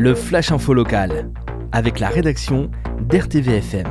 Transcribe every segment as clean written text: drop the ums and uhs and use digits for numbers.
le Flash Info local, avec la rédaction d'RTVFM.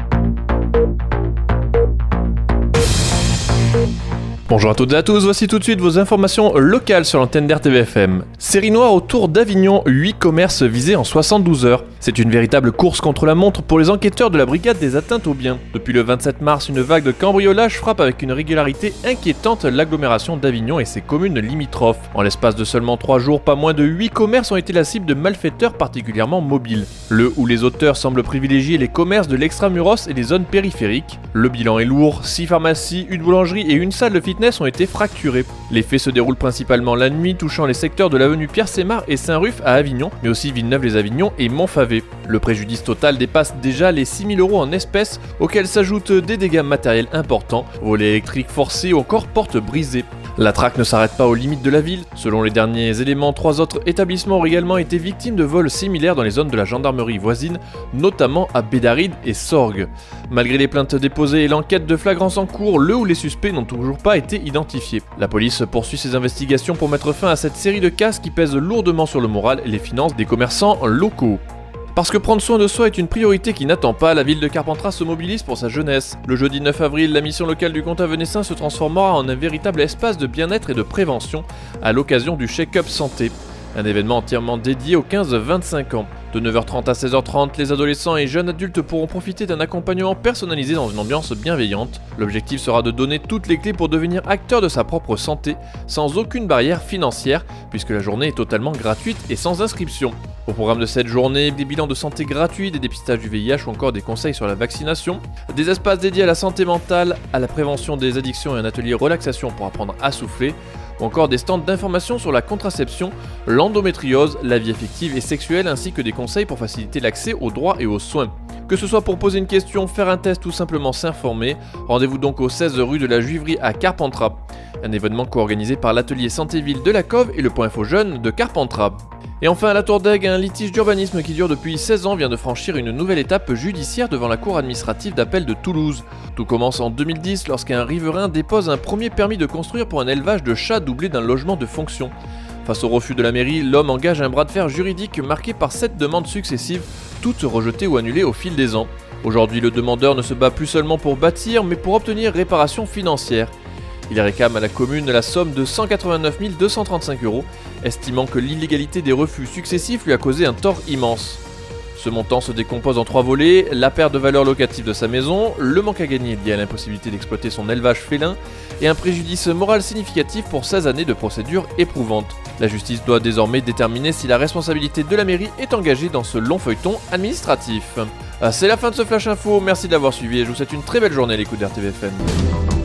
Bonjour à toutes et à tous, voici tout de suite vos informations locales sur l'antenne d'RTVFM. Série noire autour d'Avignon, 8 commerces visés en 72 heures. C'est une véritable course contre la montre pour les enquêteurs de la brigade des atteintes aux biens. Depuis le 27 mars, une vague de cambriolage frappe avec une régularité inquiétante l'agglomération d'Avignon et ses communes limitrophes. En l'espace de seulement 3 jours, pas moins de 8 commerces ont été la cible de malfaiteurs particulièrement mobiles. Le ou les auteurs semblent privilégier les commerces de l'extramuros et les zones périphériques. Le bilan est lourd, 6 pharmacies, une boulangerie et une salle de fitness ont été fracturés. Les faits se déroulent principalement la nuit, touchant les secteurs de l'avenue Pierre-Sémar et Saint-Ruf à Avignon, mais aussi Villeneuve-les-Avignon et Montfavet. Le préjudice total dépasse déjà les 6 000 € en espèces, auxquels s'ajoutent des dégâts matériels importants, volets électriques forcés ou encore portes brisées. La traque ne s'arrête pas aux limites de la ville. Selon les derniers éléments, 3 autres établissements ont également été victimes de vols similaires dans les zones de la gendarmerie voisine, notamment à Bédaride et Sorgues. Malgré les plaintes déposées et l'enquête de flagrance en cours, le ou les suspects n'ont toujours pas été identifiés. La police poursuit ses investigations pour mettre fin à cette série de casses qui pèsent lourdement sur le moral et les finances des commerçants locaux. Parce que prendre soin de soi est une priorité qui n'attend pas, la ville de Carpentras se mobilise pour sa jeunesse. Le jeudi 9 avril, la mission locale du comte avenassin se transformera en un véritable espace de bien-être et de prévention à l'occasion du Check-up Santé. Un événement entièrement dédié aux 15-25 ans. De 9h30 à 16h30, les adolescents et jeunes adultes pourront profiter d'un accompagnement personnalisé dans une ambiance bienveillante. L'objectif sera de donner toutes les clés pour devenir acteur de sa propre santé, sans aucune barrière financière, puisque la journée est totalement gratuite et sans inscription. Au programme de cette journée, des bilans de santé gratuits, des dépistages du VIH ou encore des conseils sur la vaccination, des espaces dédiés à la santé mentale, à la prévention des addictions et un atelier relaxation pour apprendre à souffler, ou encore des stands d'information sur la contraception, l'endométriose, la vie affective et sexuelle ainsi que des conseils pour faciliter l'accès aux droits et aux soins. Que ce soit pour poser une question, faire un test ou simplement s'informer, rendez-vous donc au 16 rue de la Juiverie à Carpentras. Un événement co-organisé par l'atelier Santé-Ville de la Cove et le Point Info Jeune de Carpentras. Et enfin, à la Tour d'Aigues, un litige d'urbanisme qui dure depuis 16 ans vient de franchir une nouvelle étape judiciaire devant la cour administrative d'appel de Toulouse. Tout commence en 2010 lorsqu'un riverain dépose un premier permis de construire pour un élevage de chats doublé d'un logement de fonction. Face au refus de la mairie, l'homme engage un bras de fer juridique marqué par 7 demandes successives, toutes rejetées ou annulées au fil des ans. Aujourd'hui, le demandeur ne se bat plus seulement pour bâtir, mais pour obtenir réparation financière. Il réclame à la commune la somme de 189 235 €, estimant que l'illégalité des refus successifs lui a causé un tort immense. Ce montant se décompose en 3 volets, la perte de valeur locative de sa maison, le manque à gagner lié à l'impossibilité d'exploiter son élevage félin et un préjudice moral significatif pour 16 années de procédure éprouvante. La justice doit désormais déterminer si la responsabilité de la mairie est engagée dans ce long feuilleton administratif. C'est la fin de ce Flash Info, merci de l'avoir suivi et je vous souhaite une très belle journée à l'écoute d'RTVFM.